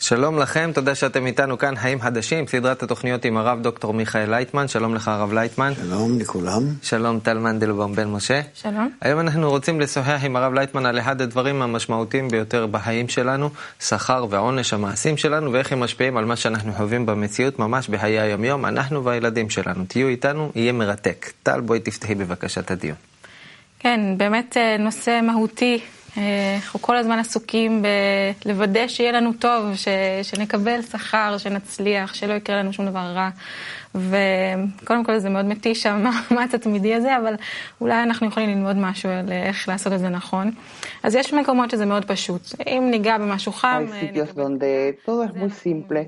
שלום לכם, תודה שאתם איתנו כאן, חיים חדשים, סדרת התוכניות עם הרב דוקטור מיכאל לייטמן. שלום לך הרב לייטמן. שלום לכולם. שלום טל מנדלבאום בן משה. שלום. היום אנחנו רוצים לשוחח עם הרב לייטמן על אחד הדברים המשמעותיים ביותר בחיים שלנו, שכר ועונש המעשים שלנו, ואיך הם משפיעים על מה שאנחנו חווים במציאות ממש בחיי היום-יום, אנחנו והילדים שלנו. תהיו איתנו, יהיה מרתק. טל, בואי תפתחי בבקשה את הדיון. כן, באמת נושא מהותי. אנחנו כל הזמן עסוקים בלוודא שיהיה לנו טוב, שנקבל שכר, שנצליח, שלא יקרה לנו שום דבר רע. וקודם כל זה מאוד מתיש המאמץ התמידי הזה, אבל אולי אנחנו יכולים ללמוד משהו על איך לעשות את זה נכון. אז יש מקומות שזה מאוד פשוט. אם ניגע במשהו חם... Hay sitios donde todo es muy simple,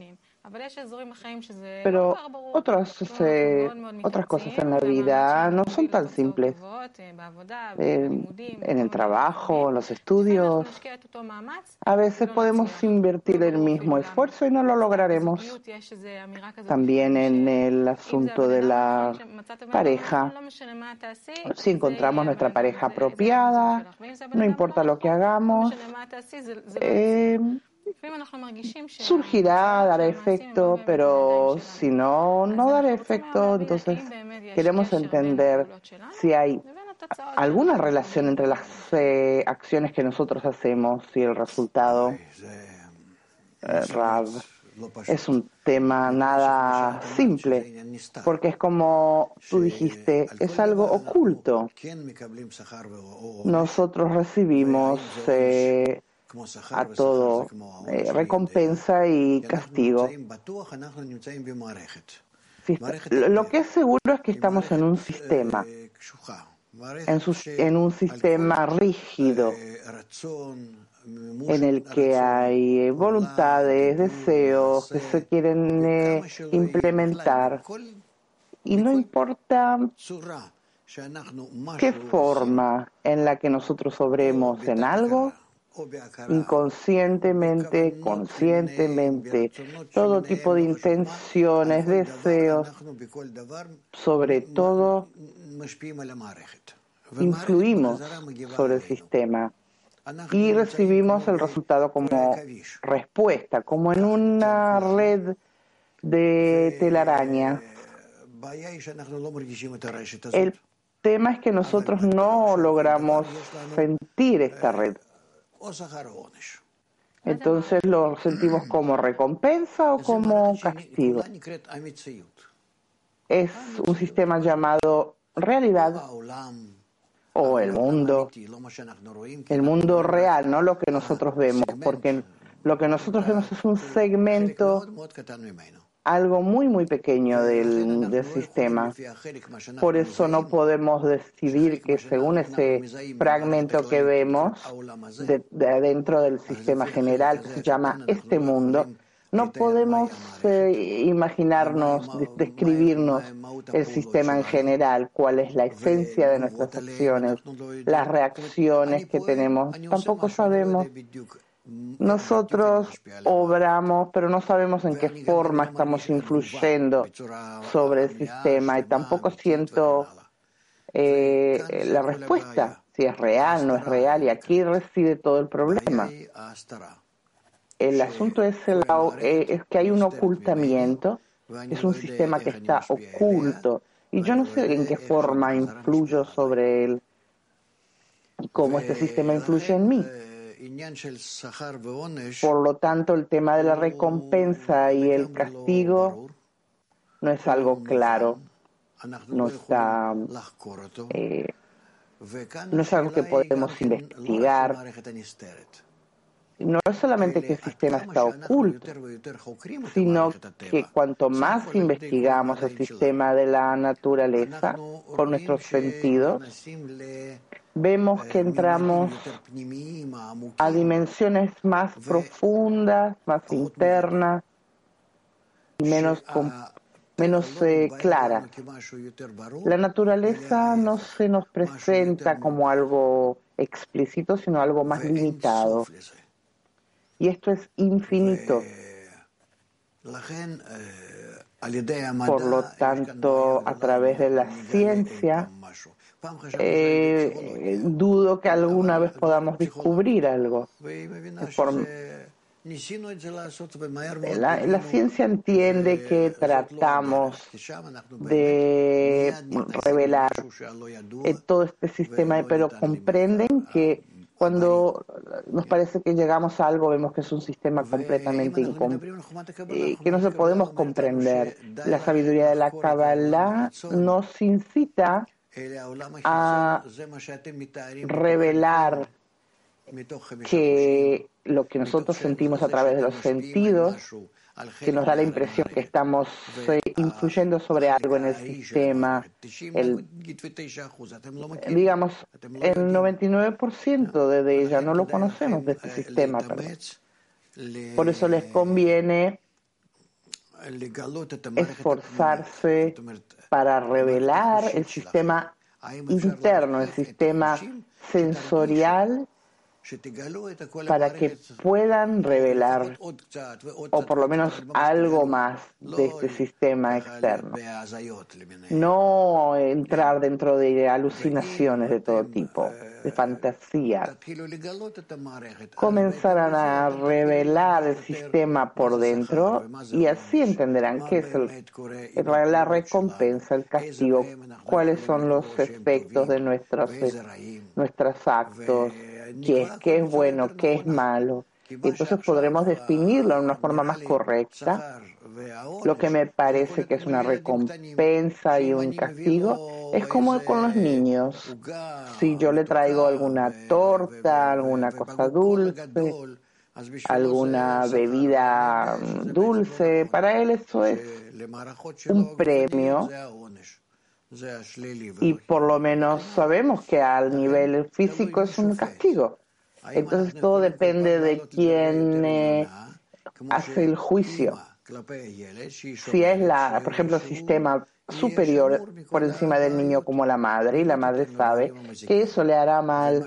pero otras cosas en la vida no son tan simples. En el trabajo, en los estudios, a veces podemos invertir el mismo esfuerzo y no lo lograremos. También en el asunto de la pareja, si encontramos nuestra pareja apropiada, no importa lo que hagamos, surgirá, dará efecto, pero si no dará efecto, entonces queremos entender si hay alguna relación entre las acciones que nosotros hacemos y el resultado. Rav, es un tema nada simple, porque es como tú dijiste, es algo oculto. Nosotros recibimos a todo recompensa y castigo. Lo que es seguro es que estamos en un sistema, en un sistema rígido, en el que hay voluntades, deseos que se quieren implementar, y no importa qué forma en la que nosotros obremos en algo, inconscientemente, conscientemente, todo tipo de intenciones, deseos, sobre todo, influimos sobre el sistema y recibimos el resultado como respuesta, como en una red de telaraña. El tema es que nosotros no logramos sentir esta red. Entonces lo sentimos como recompensa o como castigo. Es un sistema llamado realidad o el mundo real, no lo que nosotros vemos, porque lo que nosotros vemos es un segmento, algo muy muy pequeño del sistema. Por eso no podemos decidir que según ese fragmento que vemos dentro del sistema general que se llama este mundo, no podemos imaginarnos, describirnos el sistema en general, cuál es la esencia de nuestras acciones, las reacciones que tenemos, tampoco sabemos. Nosotros obramos, pero no sabemos en qué forma estamos influyendo sobre el sistema y tampoco siento la respuesta, si es real, no es real, y aquí reside todo el problema. El asunto es que hay un ocultamiento, es un sistema que está oculto, y yo no sé en qué forma influyo sobre él y cómo este sistema influye en mí. Por lo tanto, el tema de la recompensa y el castigo no es algo claro, no está, no es algo que podemos investigar. No es solamente que el sistema está oculto, sino que cuanto más investigamos el sistema de la naturaleza con nuestros sentidos, vemos que entramos a dimensiones más profundas, más internas y menos claras. La naturaleza no se nos presenta como algo explícito, sino algo más limitado. Y esto es infinito. Por lo tanto, a través de la ciencia, dudo que alguna vez podamos descubrir algo. La ciencia entiende que tratamos de revelar todo este sistema, pero comprenden que cuando nos parece que llegamos a algo, vemos que es un sistema completamente que no se podemos comprender. La sabiduría de la Kabbalah nos incita a revelar que lo que nosotros sentimos a través de los sentidos, que nos da la impresión que estamos influyendo sobre algo en el sistema, digamos, el 99% de ella no lo conocemos de este sistema, perdón. Por eso les conviene esforzarse para revelar el sistema interno, el sistema sensorial, para que puedan revelar, o por lo menos algo más de este sistema externo. No entrar dentro de alucinaciones de todo tipo, de fantasía. Comenzarán a revelar el sistema por dentro y así entenderán qué es la recompensa, el castigo, cuáles son los efectos de nuestros actos, qué es bueno, qué es malo. Y entonces podremos definirlo de una forma más correcta. Lo que me parece que es una recompensa y un castigo es como con los niños. Si yo le traigo alguna torta, alguna cosa dulce, alguna bebida dulce, para él eso es un premio. Y por lo menos sabemos que al nivel físico es un castigo. Entonces todo depende de quién hace el juicio. Si es por ejemplo, el sistema superior por encima del niño como la madre, y la madre sabe que eso le hará mal.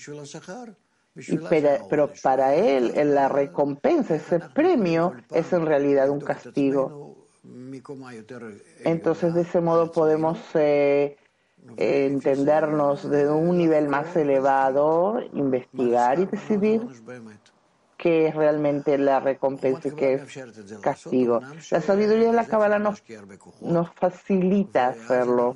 Pero para él la recompensa, ese premio, es en realidad un castigo. Entonces, de ese modo podemos entendernos de un nivel más elevado, investigar y decidir qué es realmente la recompensa y qué es castigo. La sabiduría de la Kabbalah nos facilita hacerlo.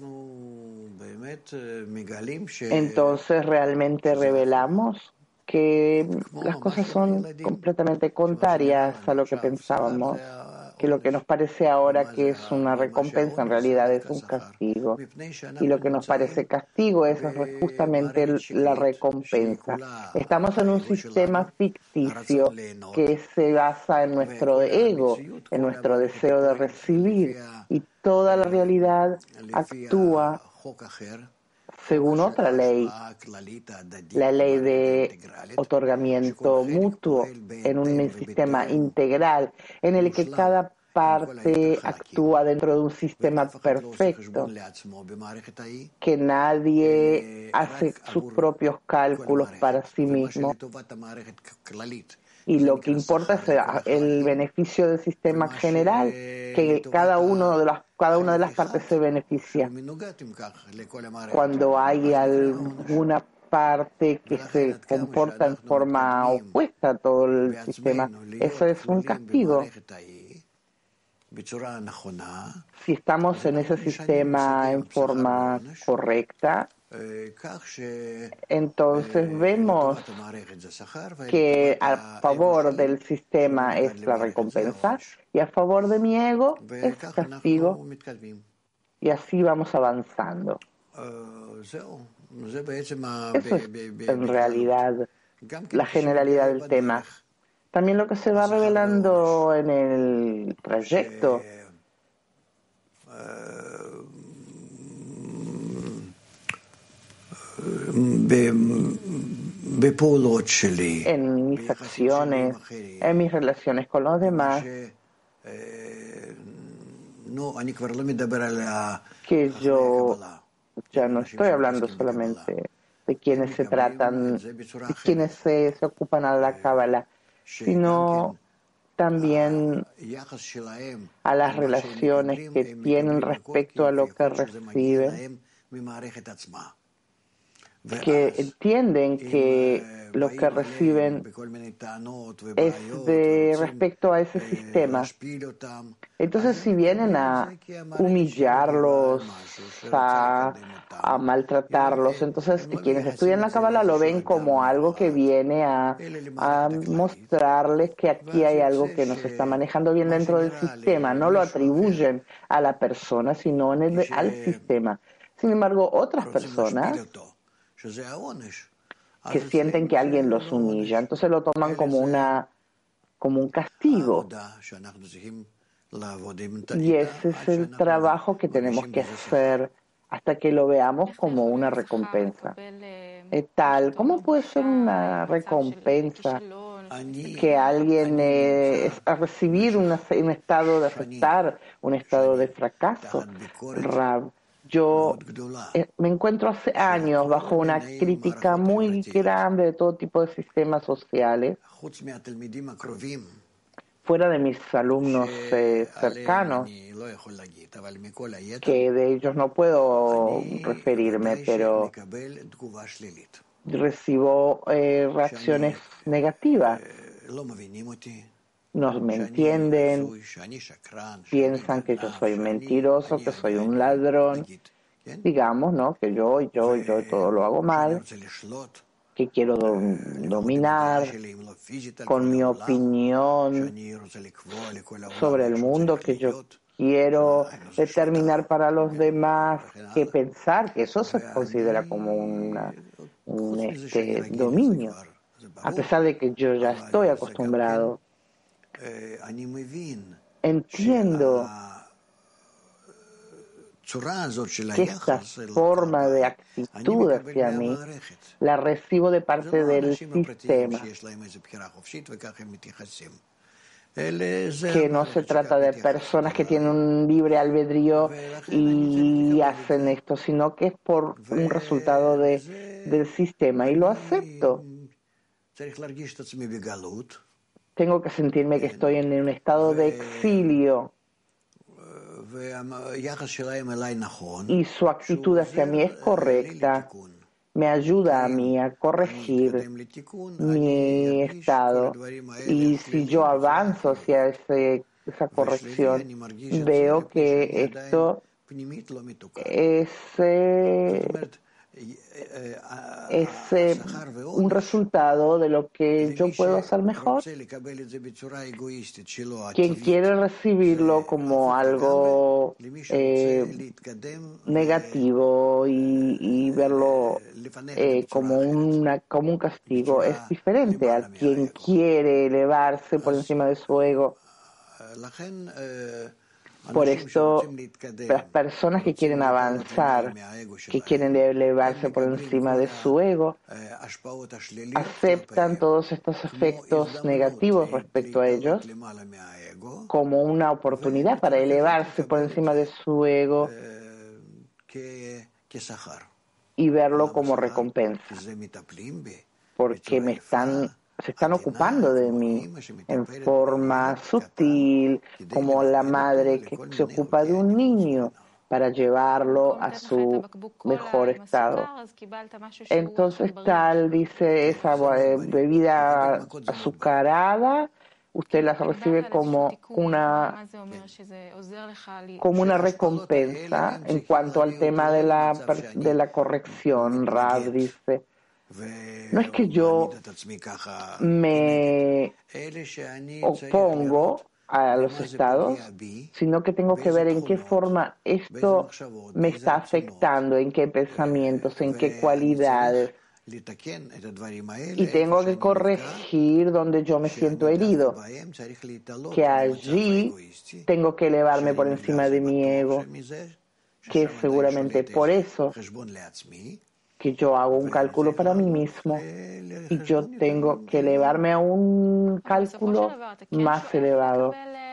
Entonces, realmente revelamos que las cosas son completamente contrarias a lo que pensábamos, que lo que nos parece ahora que es una recompensa en realidad es un castigo, y lo que nos parece castigo es justamente la recompensa. Estamos en un sistema ficticio que se basa en nuestro ego, en nuestro deseo de recibir, y toda la realidad actúa según otra ley, la ley de otorgamiento mutuo, en un sistema integral en el que cada parte actúa dentro de un sistema perfecto, que nadie hace sus propios cálculos para sí mismo. Y lo que importa es el beneficio del sistema general, que cada una de las partes se beneficia. Cuando hay alguna parte que se comporta en forma opuesta a todo el sistema, eso es un castigo. Si estamos en ese sistema en forma correcta, entonces vemos que a favor del sistema es la recompensa y a favor de mi ego es castigo, y así vamos avanzando. Eso es en realidad la generalidad del tema. También lo que se va revelando en el trayecto en mis acciones, en mis relaciones con los demás, que yo ya no estoy hablando solamente de quienes se tratan, de quienes se ocupan a la Kabbalah, sino también a las relaciones que tienen respecto a lo que reciben. que entienden que lo que reciben es de respecto a ese sistema. Entonces, si vienen a humillarlos, a maltratarlos, entonces quienes estudian la Kabbalah lo ven como algo que viene a mostrarles que aquí hay algo que no se está manejando bien dentro del sistema. No lo atribuyen a la persona, sino al sistema. Sin embargo, otras personas que sienten que alguien los humilla, entonces lo toman como un castigo. Y ese es el trabajo que tenemos que hacer hasta que lo veamos como una recompensa. ¿Cómo puede ser una recompensa que alguien a recibir un estado de aceptar, un estado de fracaso? Rab, yo me encuentro hace años bajo una crítica muy grande de todo tipo de sistemas sociales, fuera de mis alumnos cercanos, que de ellos no puedo referirme, pero recibo reacciones negativas. No me entienden, piensan que yo soy mentiroso, que soy un ladrón, digamos, ¿no? Que yo todo lo hago mal, que quiero dominar con mi opinión sobre el mundo, que yo quiero determinar para los demás, que pensar que eso se considera como un dominio, a pesar de que yo ya estoy acostumbrado. Entiendo que esta forma de actitud hacia mí la recibo de parte del sistema, que no se trata de personas que tienen un libre albedrío y hacen esto, sino que es por un resultado del sistema, y lo acepto. Tengo que sentirme que estoy en un estado de exilio, y su actitud hacia mí es correcta, me ayuda a mí a corregir mi estado, y si yo avanzo hacia esa corrección, veo que esto es un resultado de lo que yo puedo hacer mejor. Quien quiere recibirlo como algo negativo y verlo como un castigo es diferente a quien quiere elevarse por encima de su ego. Por esto, las personas que quieren avanzar, que quieren elevarse por encima de su ego, aceptan todos estos efectos negativos respecto a ellos como una oportunidad para elevarse por encima de su ego y verlo como recompensa, porque se están ocupando de mí en forma sutil, como la madre que se ocupa de un niño para llevarlo a su mejor estado. Entonces dice, esa bebida azucarada, usted la recibe como una recompensa en cuanto al tema de la corrección. Rab dice, no es que yo me opongo a los estados, sino que tengo que ver en qué forma esto me está afectando, en qué pensamientos, en qué cualidades. Y tengo que corregir donde yo me siento herido, que allí tengo que elevarme por encima de mi ego, que seguramente por eso que yo hago un cálculo para mí mismo y yo tengo que elevarme a un cálculo más elevado.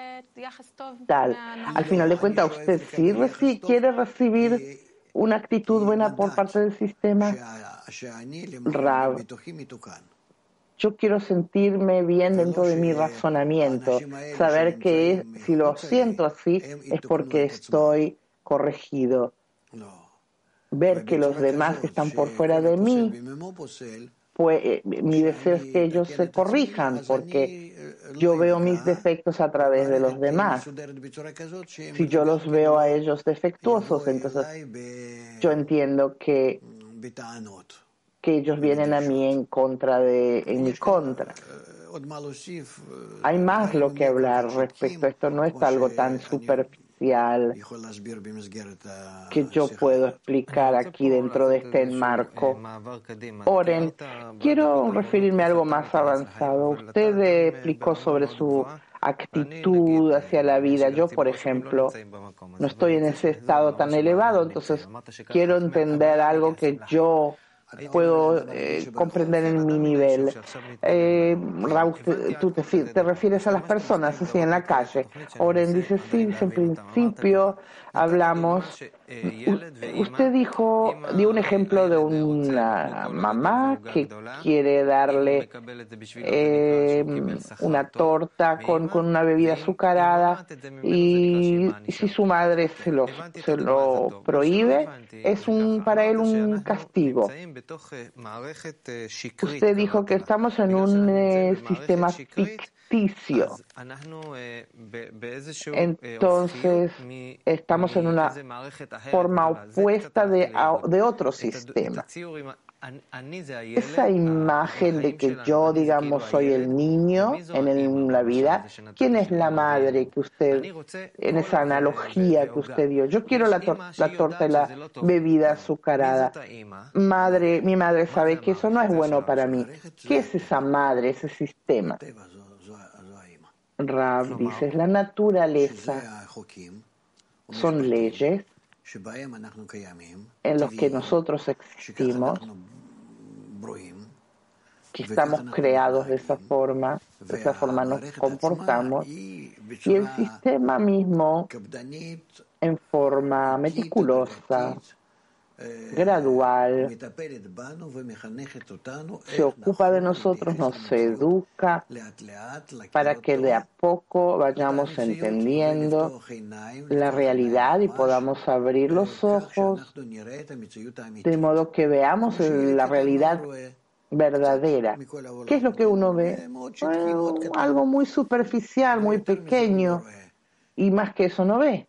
Al final de cuentas, usted sí quiere recibir una actitud buena por parte del sistema. Rab, yo quiero sentirme bien dentro de mi razonamiento, saber que si lo siento así es porque estoy corregido. ver que los demás que están por fuera de mí, pues mi deseo es que ellos se corrijan, porque yo veo mis defectos a través de los demás. Si yo los veo a ellos defectuosos, entonces yo entiendo que ellos vienen a mí en mi contra. Hay más lo que hablar respecto a esto, no es algo tan superficial que yo puedo explicar aquí dentro de este enmarco. Oren, quiero referirme a algo más avanzado. Usted explicó sobre su actitud hacia la vida. Yo, por ejemplo, no estoy en ese estado tan elevado, entonces quiero entender algo que yo puedo comprender en mi nivel. Raúl, tú te refieres a las personas así en la calle. Oren dice, sí, dice, en principio hablamos. Usted dio un ejemplo de una mamá que quiere darle una torta con una bebida azucarada y si su madre se lo prohíbe, es para él un castigo. Usted dijo que estamos en un sistema ficticio. Entonces, estamos en una forma opuesta de otro sistema. Esa imagen de que yo, digamos, soy el niño en la vida, ¿quién es la madre que usted, en esa analogía que usted dio? Yo quiero la torta y la bebida azucarada. Mi madre sabe que eso no es bueno para mí. ¿Qué es esa madre, ese sistema? Rav dice, es la naturaleza. Son leyes en los que nosotros existimos, que estamos creados de esa forma nos comportamos, y el sistema mismo, en forma meticulosa, gradual, se ocupa de nosotros, nos educa para que de a poco vayamos entendiendo la realidad y podamos abrir los ojos de modo que veamos la realidad verdadera. ¿Qué es lo que uno ve? Algo muy superficial, muy pequeño, y más que eso no ve.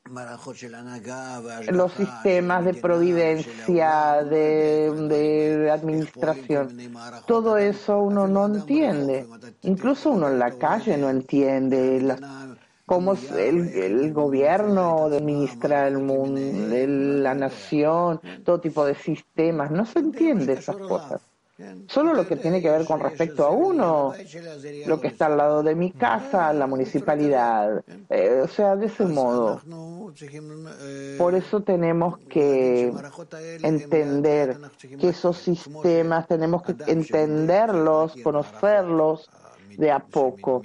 Los sistemas de providencia, de administración, todo eso uno no entiende. Incluso uno en la calle no entiende cómo el gobierno administra el mundo, la nación, todo tipo de sistemas. No se entiende esas cosas. Solo lo que tiene que ver con respecto a uno, lo que está al lado de mi casa, la municipalidad, o sea, de ese modo. Por eso tenemos que entender que esos sistemas, tenemos que entenderlos, conocerlos de a poco.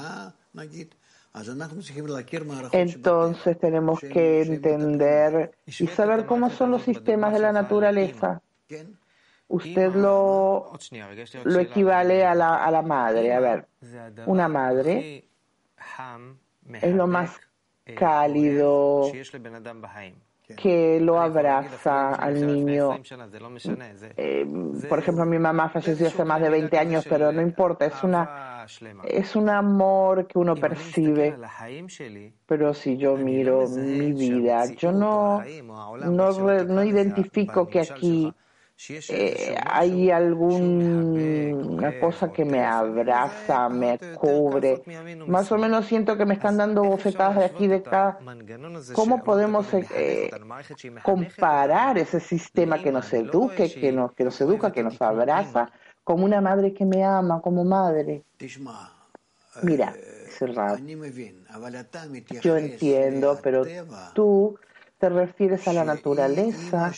Entonces tenemos que entender y saber cómo son los sistemas de la naturaleza. Usted lo equivale a la madre. A ver, una madre es lo más cálido que lo abraza al niño. Por ejemplo, mi mamá falleció hace más de 20 años, pero no importa, es un amor que uno percibe. Pero si yo miro mi vida, yo no identifico que aquí hay alguna cosa que me abraza, me cubre. Más o menos siento que me están dando bofetadas de aquí de acá. ¿Cómo podemos comparar ese sistema que nos eduque, que nos educa, que nos abraza, como una madre que me ama como madre? Mira, dice Rav, yo entiendo, pero tú te refieres a la naturaleza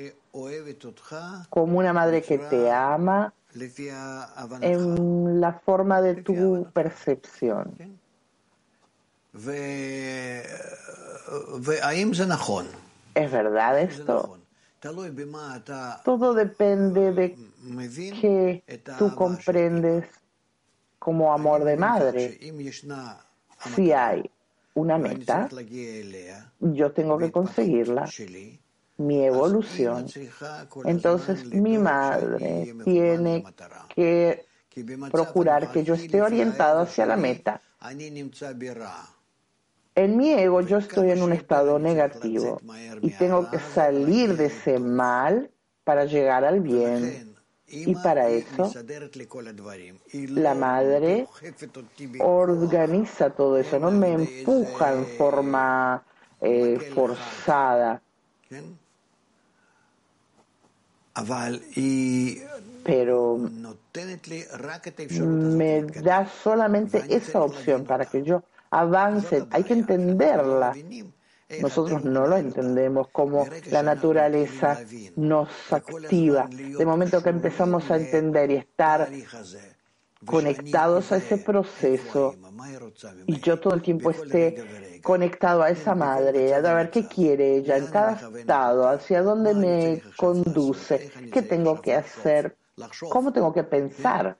como una madre que te ama en la forma de tu percepción. ¿Es verdad esto? Todo depende de qué tú comprendes como amor de madre. Si hay una meta, yo tengo que conseguirla mi evolución. Entonces mi madre tiene que procurar que yo esté orientado hacia la meta. En mi ego yo estoy en un estado negativo y tengo que salir de ese mal para llegar al bien. Y para eso la madre organiza todo eso, no me empuja en forma forzada. Pero me da solamente esa opción para que yo avance. Hay que entenderla. Nosotros no lo entendemos como la naturaleza nos activa. De momento que empezamos a entender y estar conectados a ese proceso, y yo todo el tiempo esté conectado a esa madre, a ver qué quiere ella en cada estado, hacia dónde me conduce, qué tengo que hacer, cómo tengo que pensar.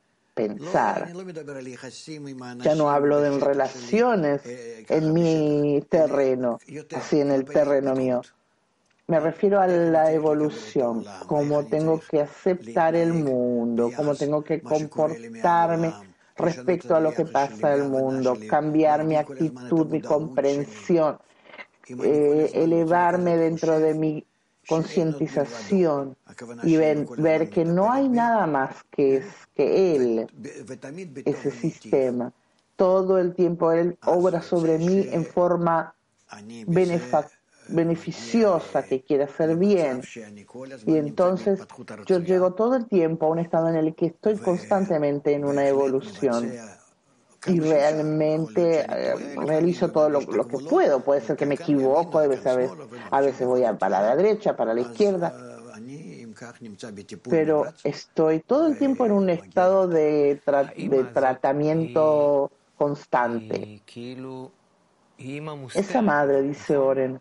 Ya no hablo de relaciones en mi terreno, así en el terreno mío. Me refiero a la evolución, cómo tengo que aceptar el mundo, cómo tengo que comportarme respecto a lo que pasa en el mundo, cambiar mi actitud, mi comprensión, elevarme dentro de mi concientización y ver que no hay nada más que Él, ese sistema. Todo el tiempo Él obra sobre mí en forma beneficiosa, que quiere hacer bien. Y entonces yo llego todo el tiempo a un estado en el que estoy constantemente en una evolución. Y realmente realizo todo lo que puedo. Puede ser que me equivoco, a veces voy para la derecha, para la izquierda, pero estoy todo el tiempo en un estado de tratamiento constante. Esa madre, dice Oren,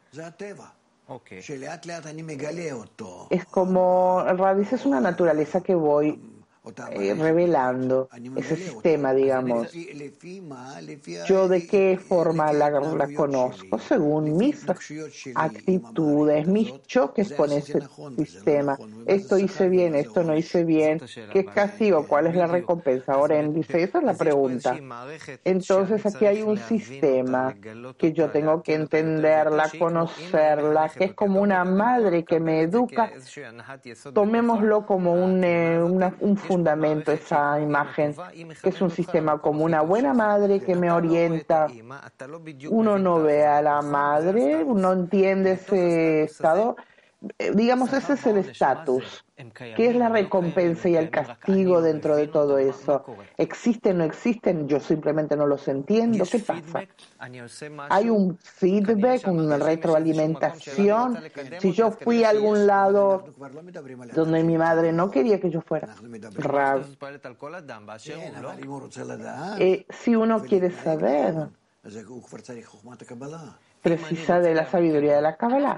es como, dice, es una naturaleza que voy revelando, ese sistema, digamos. ¿Yo de qué forma la conozco? Según mis actitudes, mis choques con ese sistema. Esto hice bien, esto no hice bien. ¿Qué castigo? ¿Cuál es la recompensa? Ahora dice, esa es la pregunta. Entonces aquí hay un sistema que yo tengo que entenderla, conocerla, que es como una madre que me educa. Tomémoslo como un fundamento, esa imagen, que es un sistema como una buena madre que me orienta. Uno no ve a la madre, uno entiende ese estado. Digamos, ese es el estatus. ¿Qué es la recompensa y el castigo dentro de todo eso? ¿Existen o no existen? Yo simplemente no los entiendo. ¿Qué pasa? Hay un feedback, una retroalimentación. Si yo fui a algún lado donde mi madre no quería que yo fuera, si uno quiere saber, precisa de la sabiduría de la Kabbalah.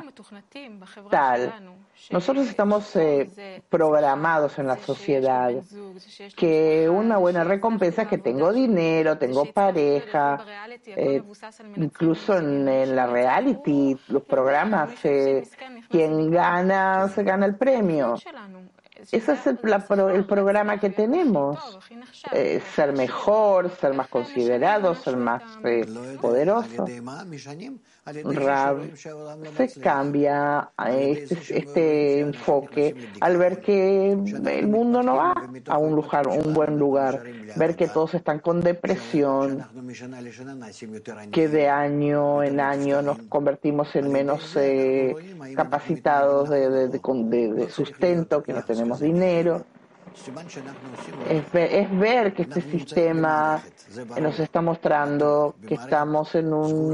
Nosotros estamos programados en la sociedad que una buena recompensa es que tengo dinero, tengo pareja, incluso en la reality, los programas, quien gana, se gana el premio. Ese es el programa que tenemos, ser mejor, ser más considerado, ser más poderoso. Rav se cambia a este enfoque al ver que el mundo no va a un buen lugar, ver que todos están con depresión, que de año en año nos convertimos en menos capacitados de sustento, que no tenemos dinero. Es ver que este sistema nos está mostrando que estamos en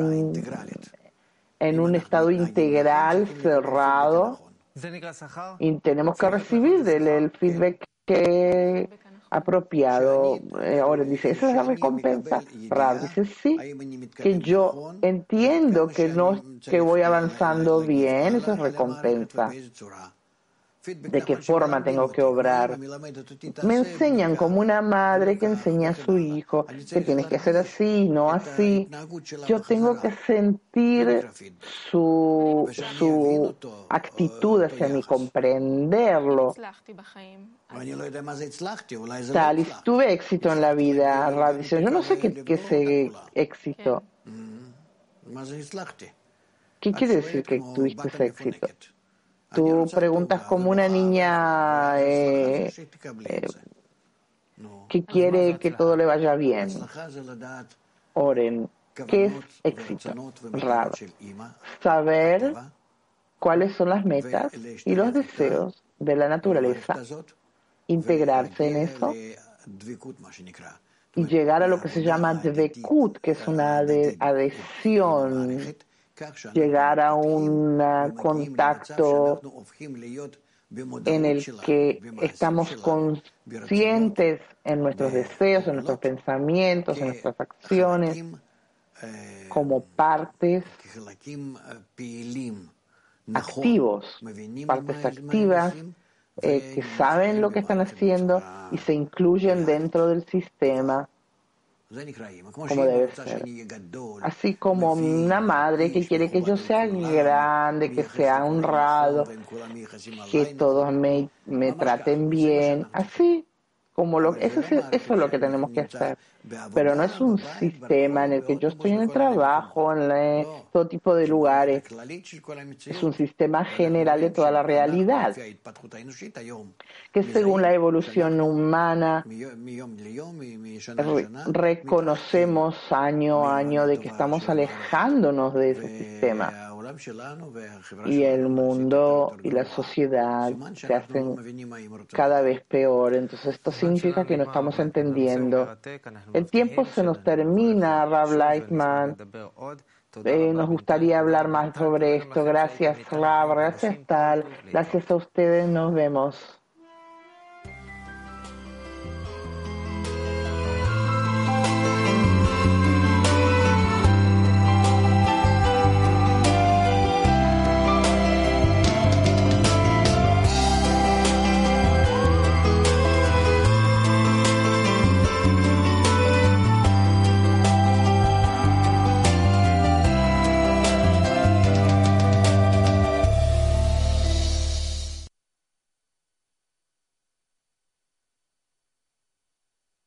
un estado integral, cerrado, y tenemos que recibir el feedback apropiado. Ahora dice, ¿esa es la recompensa? Rav dice, sí, que yo entiendo que voy avanzando bien, eso es recompensa. de qué forma tengo que obrar. Me enseñan como una madre que enseña a su hijo que tienes que hacer así, no así. Yo tengo que sentir su actitud hacia mí, comprenderlo. Talis, tuve éxito en la vida, Rab dice, yo no sé qué es éxito. ¿Qué quiere decir que tuviste ese éxito? Tú preguntas como una niña que quiere que todo le vaya bien. Oren, ¿qué es éxito? Rab, saber cuáles son las metas y los deseos de la naturaleza, integrarse en eso y llegar a lo que se llama dvekut, que es una adhesión, llegar a un contacto en el que estamos conscientes en nuestros deseos, en nuestros pensamientos, en nuestras acciones, como partes activos, partes activas que saben lo que están haciendo y se incluyen dentro del sistema como debe ser. Así como una madre que quiere que yo sea grande, que sea honrado, que todos me traten bien, así como eso es lo que tenemos que hacer. Pero no es un sistema en el que yo estoy en el trabajo, en todo tipo de lugares. Es un sistema general de toda la realidad, que según la evolución humana reconocemos año a año de que estamos alejándonos de ese sistema. Y el mundo y la sociedad se hacen cada vez peor. Entonces esto significa que no estamos entendiendo. El tiempo se nos termina, Rav Lightman. Nos gustaría hablar más sobre esto. Gracias, Rav. Gracias, Tal. Gracias a ustedes. Nos vemos.